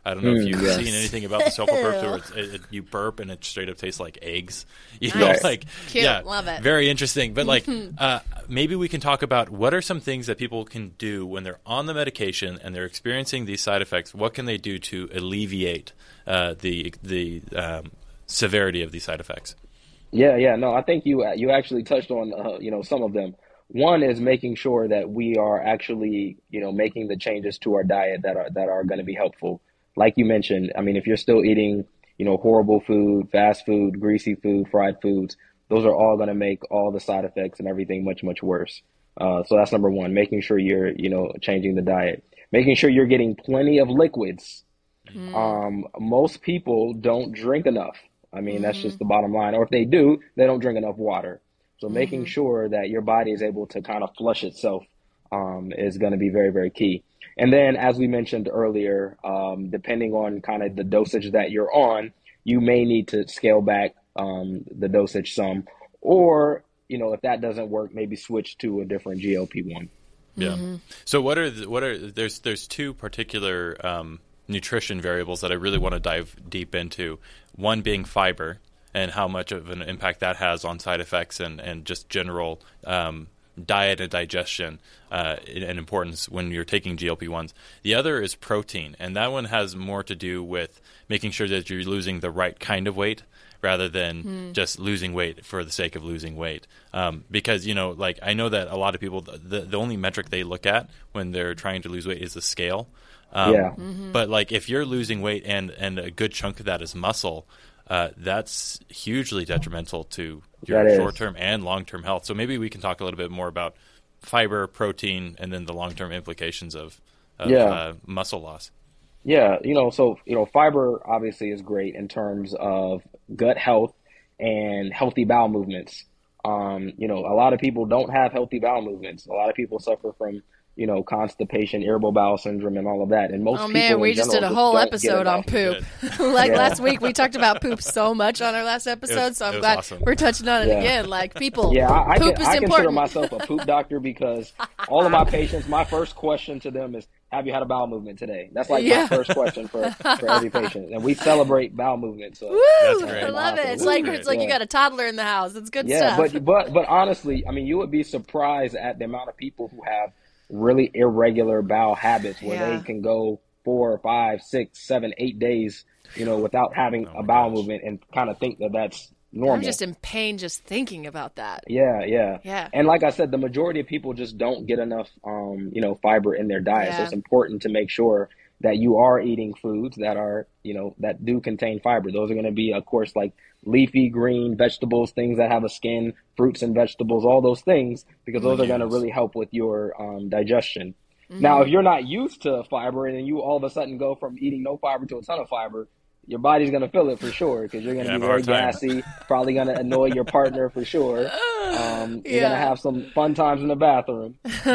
I don't know if
Mm,
you've
yes.
seen anything about the sulfur burp, where it's, it, it, you burp and it straight up tastes like eggs. You know,
Nice.
like
Cute.
yeah,
Love it.
very interesting. But like, uh, maybe we can talk about what are some things that people can do when they're on the medication and they're experiencing these side effects. What can they do to alleviate uh, the the um, severity of these side effects?
Yeah, yeah, no, I think you you actually touched on uh, you know some of them. One is making sure that we are actually you know making the changes to our diet that are that are going to be helpful. Like you mentioned, I mean, if you're still eating you know horrible food, fast food, greasy food, fried foods, those are all going to make all the side effects and everything much much worse. Uh, so that's number one, making sure you're you know changing the diet, making sure you're getting plenty of liquids. Um, most people don't drink enough. I mean, that's just the bottom line. Or if they do, they don't drink enough water. So making sure that your body is able to kind of flush itself um, is going to be very, very key. And then, as we mentioned earlier, um, depending on kind of the dosage that you're on, you may need to scale back um, the dosage some. Or, you know, if that doesn't work, maybe switch to a different G L P one.
Yeah. So what are the, what are there's there's two particular um, nutrition variables that I really want to dive deep into. One being fiber and how much of an impact that has on side effects and, and just general um, diet and digestion uh, and importance when you're taking G L P ones. The other is protein, and that one has more to do with making sure that you're losing the right kind of weight rather than mm. just losing weight for the sake of losing weight. Um, because, you know, like I know that a lot of people, the, the only metric they look at when they're trying to lose weight is the scale. Um,
yeah.
Mm-hmm. But like if you're losing weight and, and a good chunk of that is muscle, uh, that's hugely detrimental to your short-term and long-term health. So maybe we can talk a little bit more about fiber, protein, and then the long-term implications of, of
yeah.
uh, muscle loss.
Yeah, you know, so, you know, fiber obviously is great in terms of gut health and healthy bowel movements. Um, you know, a lot of people don't have healthy bowel movements. A lot of people suffer from, you know, constipation, irritable bowel syndrome, and all of that. And most
oh
people
man, we
in
just
general
did a whole
don't
episode on poop. like
Yeah.
last week, we talked about poop so much on our last episode,
was-
so
it
I'm
was
glad
awesome.
we're touching on it
Yeah.
again. Like people,
Yeah, I, I,
poop
can,
is
I consider
important.
myself a poop doctor because all of my patients, my first question to them is, have you had a bowel movement today? That's like
Yeah.
my first question for, for every patient. And we celebrate bowel movement. So
Woo!
That's great.
I love it. It's
Woo!
like it's like you
Yeah.
got a toddler in the house. It's good
Yeah,
stuff.
but but but honestly, I mean, you would be surprised at the amount of people who have really irregular bowel habits where
Yeah.
they can go four, five, six, seven, eight days, you know, without having
Oh
a
my
bowel
gosh.
movement and kind of think that that's normal.
I'm just in pain just thinking about that.
Yeah, yeah,
Yeah.
And like I said, the majority of people just don't get enough, um, you know, fiber in their diet. So
Yeah.
it's important to make sure that you are eating foods that are, you know, that do contain fiber. Those are going to be, of course, like leafy green vegetables, things that have a skin, fruits and vegetables, all those things, because those are going to
Yes.
really help with your um, digestion. Now, if you're not used to fiber and then you all of a sudden go from eating no fiber to a ton of fiber, your body's going to feel it for sure because you're going to
Yeah,
be
have a
very
hard time.
gassy, probably going to annoy your partner for sure. Um, you're
Yeah.
going to have some fun times in the bathroom,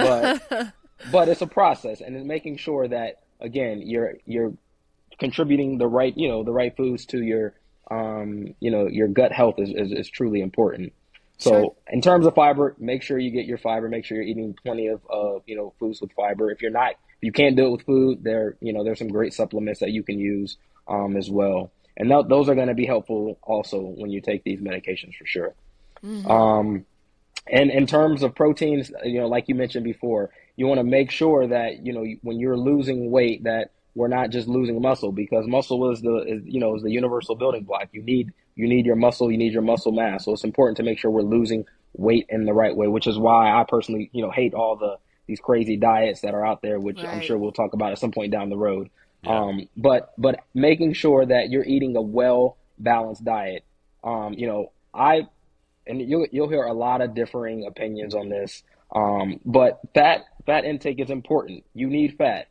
but but it's a process, and it's making sure that again you're you're contributing the right you know the right foods to your um, you know your gut health is, is, is truly important. So
Sure.
in terms of fiber, make sure you get your fiber. Make sure you're eating plenty of, uh, you know, foods with fiber. If you're not, if you can't do it with food, there, you know, there's some great supplements that you can use um, as well. And th- those are going to be helpful also when you take these medications for sure.
Mm-hmm.
Um, and in terms of proteins, you know, like you mentioned before, you want to make sure that, you know, when you're losing weight, that we're not just losing muscle, because muscle is the, is, you know, is the universal building block. You need, you need your muscle, you need your muscle mass. So it's important to make sure we're losing weight in the right way, which is why I personally, you know, hate all the, these crazy diets that are out there, which I'm
Right.
sure we'll talk about at some point down the road.
Yeah.
Um, but, but making sure that you're eating a well balanced diet. Um, you know, I, and you'll, you'll hear a lot of differing opinions on this. Um, but fat, fat intake is important. You need fat.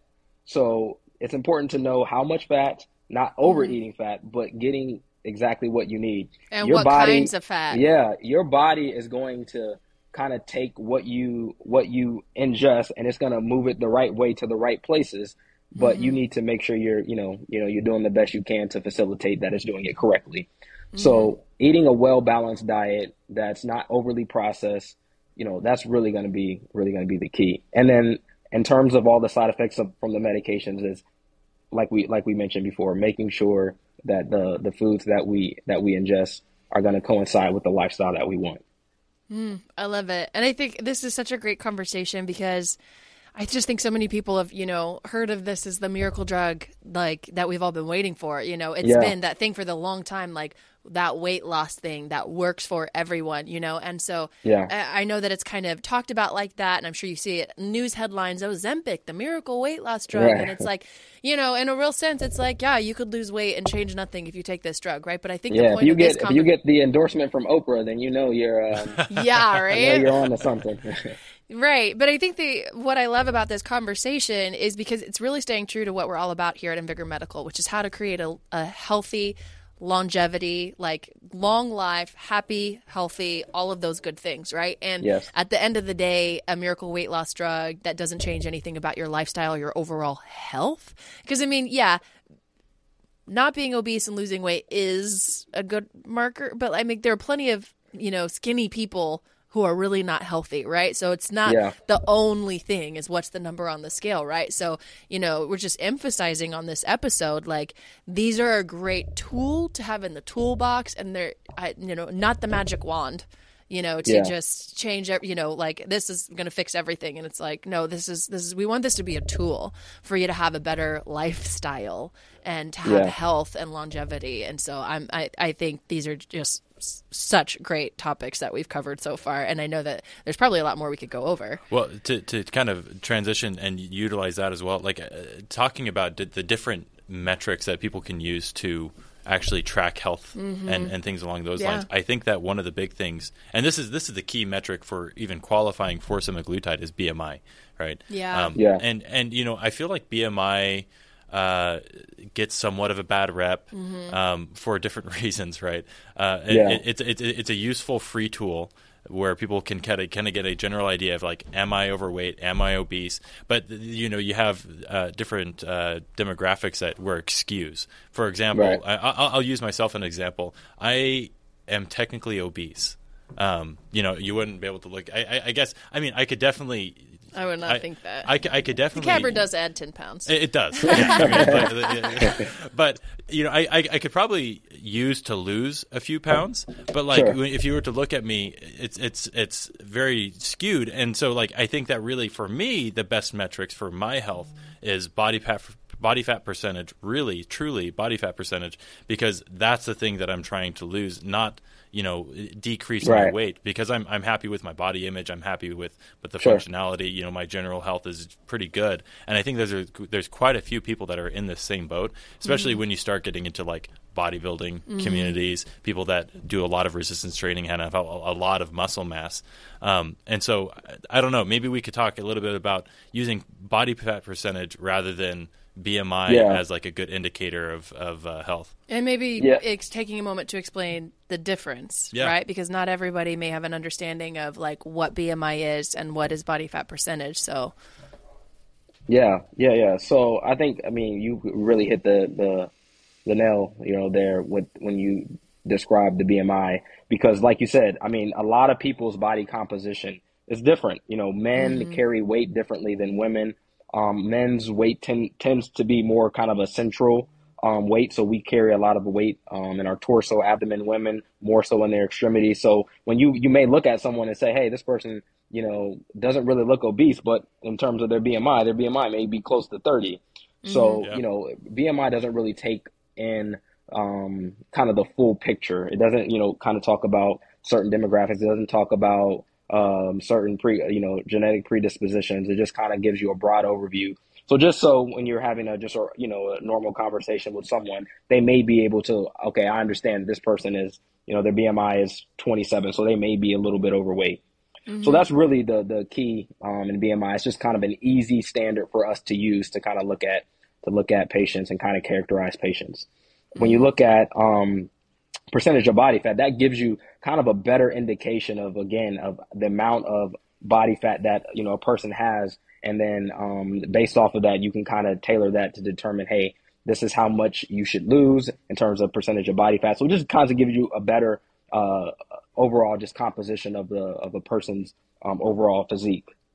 So it's important to know how much fat, not overeating fat, but getting exactly what you need.
And
Your
what
body-
kinds of fat?
Yeah, your body is going to kind of take what you what you ingest, and it's going to move it the right way to the right places. But you need to make sure you're, you know, you know, you're doing the best you can to facilitate that it's doing it correctly. So eating a well-balanced diet that's not overly processed, you know, that's really going to be really going to be the key. And then in terms of all the side effects of, from the medications is like we like we mentioned before, making sure that the the foods that we that we ingest are going to coincide with the lifestyle that we want.
Mm, I love it. And I think this is such a great conversation because I just think so many people have, you know, heard of this as the miracle drug, like that we've all been waiting for. You know, it's
Yeah.
been that thing for the long time, like that weight loss thing that works for everyone, you know? And so
Yeah.
I, I know that it's kind of talked about like that. And I'm sure you see it news headlines, oh, Ozempic, the miracle weight loss drug.
Right.
And it's like, you know, in a real sense, it's like, yeah, you could lose weight and change nothing if you take this drug, right? But I think the
Yeah,
point
if you
of this
get if you
conver-
get the endorsement from Oprah, then you know you're um,
yeah,
you know
right?
you're on to something.
Right. But I think the what I love about this conversation is because it's really staying true to what we're all about here at Invigor Medical, which is how to create a, a healthy longevity, like long life, happy, healthy, all of those good things, right? And
Yes.
at the end of the day, a miracle weight loss drug that doesn't change anything about your lifestyle or your overall health. Because, I mean, yeah, not being obese and losing weight is a good marker, but I mean, there are plenty of, you know, skinny people who are really not healthy, right? So it's not
Yeah.
the only thing is what's the number on the scale, right? So, you know, we're just emphasizing on this episode, like these are a great tool to have in the toolbox, and they're, I, you know, not the magic wand, you know, to
Yeah.
just change, ev- you know, like this is going to fix everything. And it's like, no, this is, this is, we want this to be a tool for you to have a better lifestyle and to have
Yeah.
health and longevity. And so I'm, I, I think these are just s- such great topics that we've covered so far. And I know that there's probably a lot more we could go over.
Well, to to kind of transition and utilize that as well, like uh, talking about d- the different metrics that people can use to actually track health and, and things along those
Yeah.
lines. I think that one of the big things, and this is this is the key metric for even qualifying for semaglutide, is B M I, right?
Yeah.
Um,
Yeah.
And and you know, I feel like B M I uh, gets somewhat of a bad rep um, for different reasons, right? Uh, it-
Yeah.
it, it's it's it's a useful free tool where people can kind of kind of get a general idea of like, am I overweight? Am I obese? But you know, you have uh, different uh, demographics that where it skews. For example,
Right.
I, I'll, I'll use myself as an example. I am technically obese. Um, you know, you wouldn't be able to look. I, I, I guess. I mean, I could definitely.
I would not
I,
think that.
I, c- I could
the
definitely.
Cabra does add ten pounds.
It, it does. Yeah, I mean, but, but you know, I, I I could probably use to lose a few pounds, but like
Sure.
if you were to look at me, it's it's it's very skewed, and so like I think that really for me the best metrics for my health is body fat body fat percentage, really truly body fat percentage, because that's the thing that I'm trying to lose, not you know decrease my
Right.
weight, because I'm I'm happy with my body image, I'm happy with with the
Sure.
functionality, you know, my general health is pretty good, and I think there's a, there's quite a few people that are in this same boat, especially when you start getting into like bodybuilding communities, people that do a lot of resistance training and have a, a lot of muscle mass, um, and so I don't know, maybe we could talk a little bit about using body fat percentage rather than B M I
Yeah.
as like a good indicator of of uh, health.
And maybe
Yeah.
it's taking a moment to explain the difference,
Yeah.
right? Because not everybody may have an understanding of like what B M I is and what is body fat percentage. So,
Yeah, yeah, yeah. So I think, I mean, you really hit the the the nail, you know, there with when you described the B M I, because like you said, I mean, a lot of people's body composition is different. You know, men carry weight differently than women. Um, men's weight ten, tends to be more kind of a central um, weight, so we carry a lot of weight um, in our torso, abdomen. Women more so in their extremities. So when you you may look at someone and say, hey, this person, you know, doesn't really look obese, but in terms of their B M I, their B M I may be close to thirty. So,
Yeah.
you know, B M I doesn't really take in um, kind of the full picture. It doesn't, you know, kind of talk about certain demographics. It doesn't talk about um, certain pre, you know, genetic predispositions. It just kind of gives you a broad overview. So just so when you're having a just a, you know, a normal conversation with someone, they may be able to, okay, I understand this person is, you know, their B M I is twenty-seven, so they may be a little bit overweight. So that's really the the key um, in B M I. It's just kind of an easy standard for us to use to kind of look at to look at patients and kind of characterize patients. When you look at um, percentage of body fat, that gives you kind of a better indication of, again, of the amount of body fat that, you know, a person has. And then um, based off of that, you can kind of tailor that to determine, hey, this is how much you should lose in terms of percentage of body fat. So it just kind of gives you a better uh, overall just composition of the of a person's um, overall physique.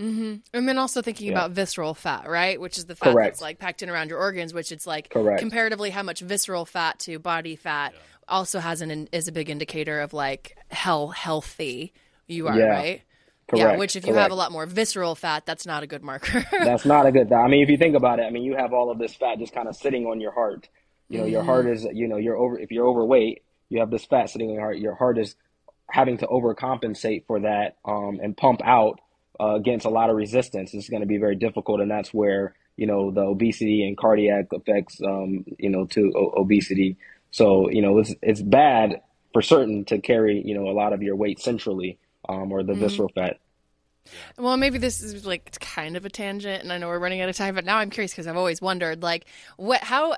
Mm-hmm. And then also thinking
Yeah.
about visceral fat, right? Which is the fat
Correct.
that's like packed in around your organs, which it's like
Correct.
comparatively how much visceral fat to body fat also has an is a big indicator of like how healthy you are,
Yeah.
right? Yeah,
Correct.
which if you have
Correct.
a lot more visceral fat, that's not a good marker.
That's not a good thing. I mean, if you think about it, I mean, you have all of this fat just kind of sitting on your heart. You know, your heart is, you know, you're over, if you're overweight, you have this fat sitting on your heart. Your heart is having to overcompensate for that um, and pump out uh, against a lot of resistance. It's going to be very difficult. And that's where, you know, the obesity and cardiac effects, um, you know, to o- obesity. So, you know, it's, it's bad for certain to carry, you know, a lot of your weight centrally um, or the visceral fat.
Well, maybe this is like it's kind of a tangent, and I know we're running out of time, but now I'm curious because I've always wondered, like, what, how,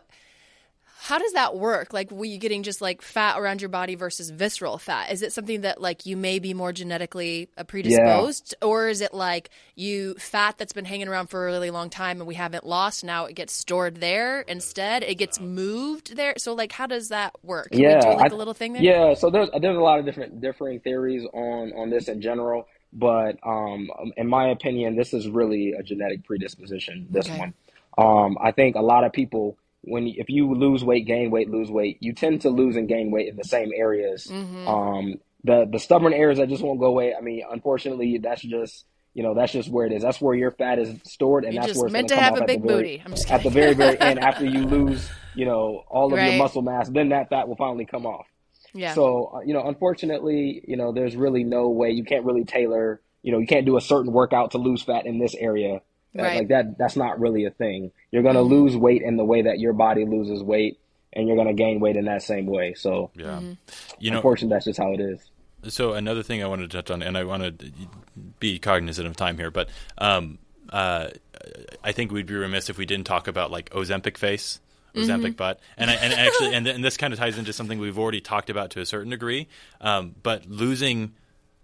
how does that work? Like, were you getting just like fat around your body versus visceral fat? Is it something that like you may be more genetically uh, predisposed, yeah. or is it like you fat that's been hanging around for a really long time and we haven't lost? Now it gets stored there instead. It gets moved there. So, like, how does that work? Can
yeah,
we do like
I,
a little thing there?
Yeah. So there's there's a lot of different differing theories on on this in general. But um, in my opinion, this is really a genetic predisposition, this
Okay.
one. Um, I think a lot of people, when if you lose weight, gain weight, lose weight, you tend to lose and gain weight in the same areas.
Mm-hmm.
Um, the the stubborn areas that just won't go away, I mean, unfortunately, that's just, you know, that's just where it is. That's where your fat is stored, and
You
that's
just
where it's
meant
going
to
come
have
off
a
at the
big
very,
booty. I'm just
at the
kidding.
very, very end. After you lose, you know, all of
Right.
your muscle mass, then that fat will finally come off.
Yeah.
So, uh, you know, unfortunately, you know, there's really no way. You can't really tailor, you know, you can't do a certain workout to lose fat in this area. That-
Right.
Like that, that's not really a thing. You're going to
Mhm.
lose weight in the way that your body loses weight, and you're going to gain weight in that same way. So,
Yeah.
Mm-hmm.
You know,
unfortunately, that's just how it is.
so another thing I wanted to touch on, and I want to be cognizant of time here, but um, uh, I think we'd be remiss if we didn't talk about like Ozempic face, Ozempic
Mm-hmm.
butt, and I, and actually, and, and this kind of ties into something we've already talked about to a certain degree. Um, but losing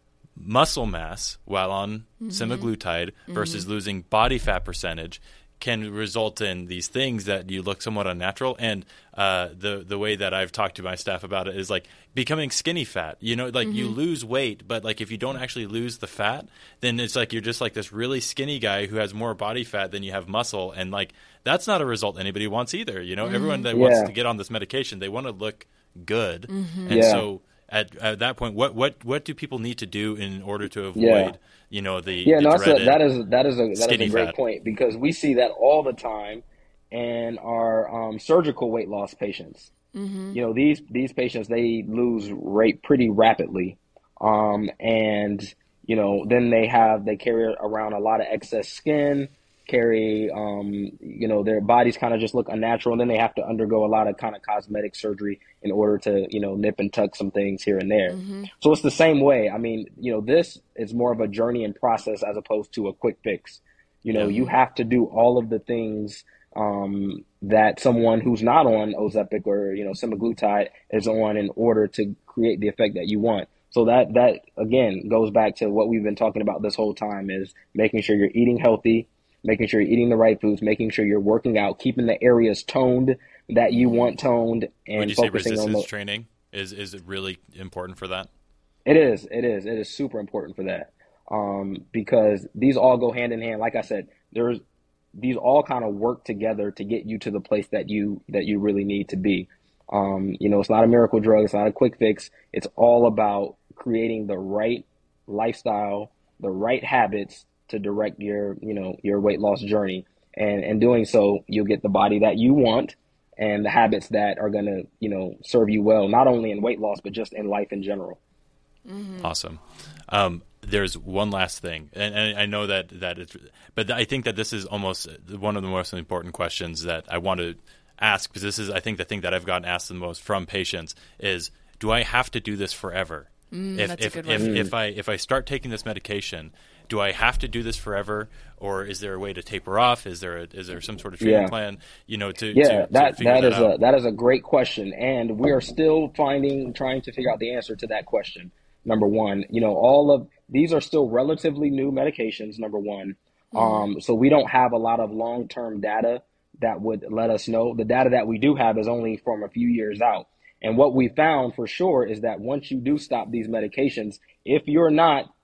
muscle mass while on semaglutide versus losing body fat percentage can result in these things that you look somewhat unnatural. And uh, the the way that I've talked to my staff about it is like becoming skinny fat. You know, like you lose weight, but like if you don't actually lose the fat, then it's like you're just like this really skinny guy who has more body fat than you have muscle. And like that's not a result anybody wants either. You know, everyone that wants
Yeah.
to get on this medication, they want to look good. And
Yeah.
so at, at that point, what, what what do people need to do in order to avoid,
Yeah.
you know, the
Yeah,
the
no, that's a,
dreaded
that is that is a that is
skinny
a great
fat?
point, because we see that all the time in our um, surgical weight loss patients.
Mm-hmm.
You know, these these patients, they lose weight pretty rapidly, um, and you know, then they have they carry around a lot of excess skin, carry um, you know, their bodies kind of just look unnatural, and then they have to undergo a lot of kind of cosmetic surgery in order to, you know, nip and tuck some things here and there.
Mm-hmm.
So it's the same way. I mean, you know, this is more of a journey and process as opposed to a quick fix. You know,
Yeah.
you have to do all of the things um, that someone who's not on Ozempic or, you know, semaglutide is on in order to create the effect that you want. So that, that again, goes back to what we've been talking about this whole time, is making sure you're eating healthy, making sure you're eating the right foods, making sure you're working out, keeping the areas toned that you want toned, and
Would you say
focusing on
resistance
the,
training is is it really important for that?
It is. It is. It is super important for that, um, because these all go hand in hand. Like I said, there's these all kind of work together to get you to the place that you that you really need to be. Um, you know, it's not a miracle drug. It's not a quick fix. It's all about creating the right lifestyle, the right habits to direct your, you know, your weight loss journey. And and doing so, you'll get the body that you want and the habits that are going to, you know, serve you well, not only in weight loss, but just in life in general.
Awesome. Um, there's one last thing, and, and I know that that it's, but I think that this is almost one of the most important questions that I want to ask, because this is, I think, the thing that I've gotten asked the most from patients is, do I have to do this forever?
Mm,
if
that's a
if
good
if,
one.
if I if I start taking this medication, do I have to do this forever, or is there a way to taper off? Is there a, is there some sort of treatment
Yeah.
plan? You know, to
Yeah,
to, to
that
figure
that
that
is
out.
a that is a great question, and we are still finding trying to figure out the answer to that question. Number one, you know, all of these are still relatively new medications. Number one, um, so we don't have a lot of long term data that would let us know. The data that we do have is only from a few years out, and what we found for sure is that once you do stop these medications, if you're not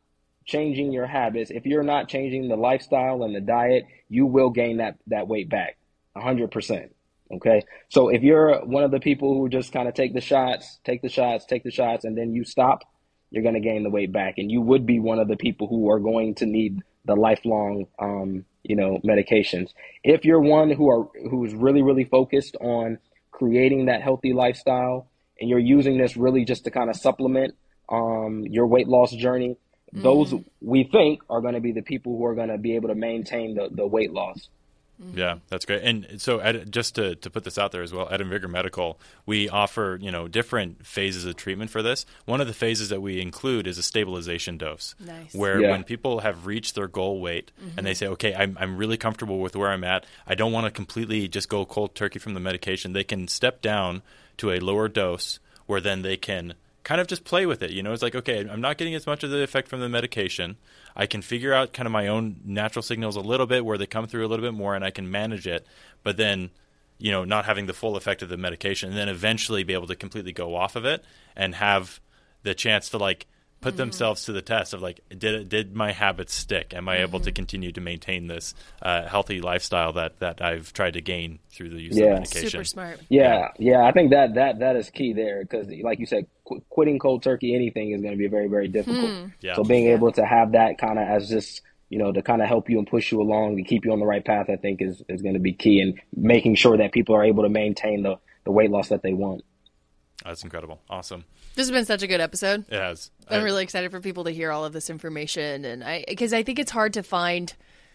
changing your habits, if you're not changing the lifestyle and the diet, you will gain that, that weight back one hundred percent. Okay. So if you're one of the people who just kind of take the shots, take the shots, take the shots, and then you stop, you're going to gain the weight back. And you would be one of the people who are going to need the lifelong, um, you know, medications. If you're one who are, who's really, really focused on creating that healthy lifestyle, and you're using this really just to kind of supplement, um, your weight loss journey, mm. those we think are going to be the people who are going to be able to maintain the, the weight loss.
Mm-hmm. Yeah, that's great. And so at, just to, to put this out there as well, at Invigor Medical, we offer, you know, different phases of treatment for this. One of the phases that we include is a stabilization dose,
nice.
where
yeah.
when people have reached their goal weight mm-hmm. and they say, okay, I'm, I'm really comfortable with where I'm at, I don't want to completely just go cold turkey from the medication, they can step down to a lower dose where then they can kind of just play with it. You know, it's like, okay, I'm not getting as much of the effect from the medication. I can figure out kind of my own natural signals a little bit where they come through a little bit more and I can manage it, but then, you know, not having the full effect of the medication, and then eventually be able to completely go off of it and have the chance to like put mm-hmm. themselves to the test of like, did did my habits stick? Am I mm-hmm. able to continue to maintain this uh, healthy lifestyle that, that I've tried to gain through the use
yeah.
of medication?
Super smart.
Yeah, yeah, I think that that that is key there, because like you said, qu- quitting cold turkey anything is going to be very, very difficult.
Hmm.
Yeah.
So being
yeah.
able to have that kind of as just, you know, to kind of help you and push you along to keep you on the right path, I think is, is going to be key, and making sure that people are able to maintain the, the weight loss that they want.
That's incredible. Awesome.
This has been such a good episode.
It has.
I'm
I,
really excited for people to hear all of this information, and I because I think it's hard to find.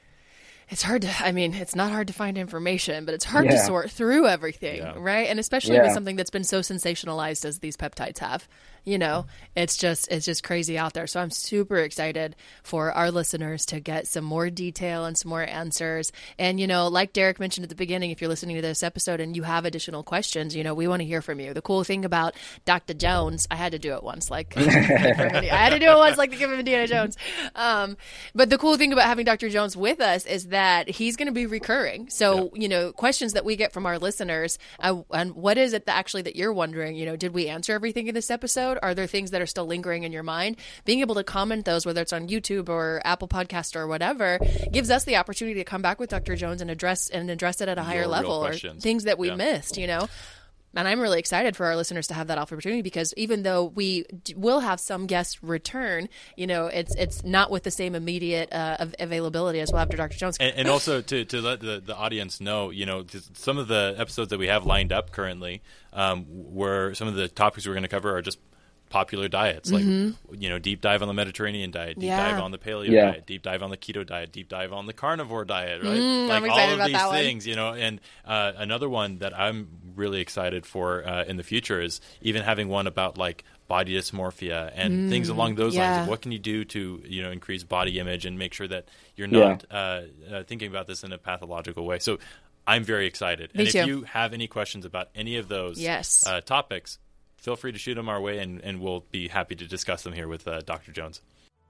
It's hard to, I mean, it's not hard to find information, but it's hard
Yeah.
to sort through everything,
Yeah.
right? And especially
Yeah.
with something that's been so sensationalized as these peptides have. You know, it's just it's just crazy out there. So I'm super excited for our listeners to get some more detail and some more answers. And, you know, like Derek mentioned at the beginning, if you're listening to this episode and you have additional questions, you know, we want to hear from you. The cool thing about Doctor Jones, I had to do it once, like I had to do it once, like the Gift of Indiana Jones. Um, but the cool thing about having Doctor Jones with us is that he's going to be recurring. So, yeah. you know, questions that we get from our listeners, uh, and what is it that actually that you're wondering, you know, did we answer everything in this episode? Are there things that are still lingering in your mind? Being able to comment those, whether it's on YouTube or Apple Podcast or whatever, gives us the opportunity to come back with Doctor Jones and address and address it at a higher
Real,
level,
real
or things that we
yeah.
missed, you know? And I'm really excited for our listeners to have that opportunity, because even though we d- will have some guests return, you know, it's it's not with the same immediate uh, av- availability as well after Doctor Jones.
And, and also to, to let the, the audience know, you know, some of the episodes that we have lined up currently, um, where some of the topics we're going to cover are just popular diets, like, mm-hmm. you know, deep dive on the Mediterranean diet, deep
yeah.
dive on the paleo
Yeah.
diet, deep dive on the keto diet, deep dive on the carnivore diet, right?
Mm,
like
I'm excited
all of
about
these
that one.
things, you know, and uh, another one that I'm really excited for uh, in the future is even having one about like body dysmorphia and mm, things along those
yeah.
lines of what can you do to, you know, increase body image and make sure that you're not yeah. uh, uh, thinking about this in a pathological way. So I'm very excited.
Me
and
too.
if you have any questions about any of those
yes.
uh, topics, feel free to shoot them our way, and, and we'll be happy to discuss them here with uh, Doctor Jones.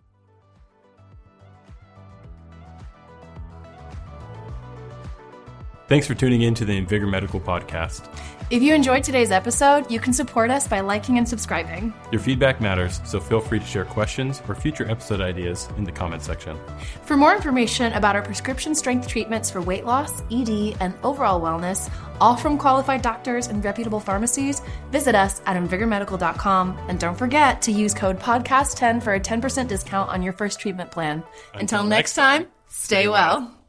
Thanks for tuning in to the Invigor Medical Podcast.
If you enjoyed today's episode, you can support us by liking and subscribing.
Your feedback matters, so feel free to share questions or future episode ideas in the comment section.
For more information about our prescription strength treatments for weight loss, E D, and overall wellness, all from qualified doctors and reputable pharmacies, visit us at invigor medical dot com. And don't forget to use code podcast ten for a ten percent discount on your first treatment plan. Until, Until next time, stay well.